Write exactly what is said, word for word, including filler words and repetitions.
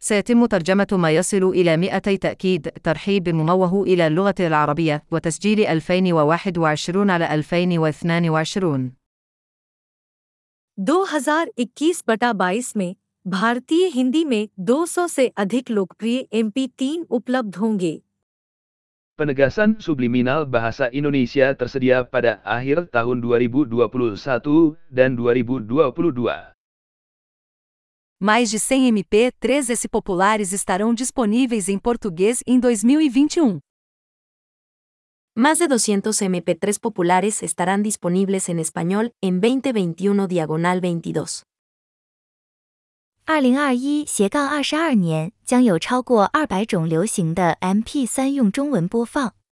سيتم ترجمة ما يصل إلى مئتي تأكيد ترحيب مموه إلى اللغة العربية وتسجيل ألفين وواحد وعشرين على ألفين واثنين وعشرين. दो हज़ार इक्कीस बटा बाईस में भारतीय हिंदी में दो सौ से अधिक लोकप्रिय एम पी तीन उपलब्ध होंगे. Penegasan subliminal bahasa Indonesia tersedia pada akhir tahun dua ribu dua puluh satu dan dua ribu dua puluh dua. Mais de cem M P três S populares estarão disponíveis em português em dois mil e vinte e um. Más de doscientos M P tres populares estarán disponibles en español en veinte veintiuno diagonal veintidós. 二零二一斜杠二十二年将有超过二百种流行的 M P 三用中文播放。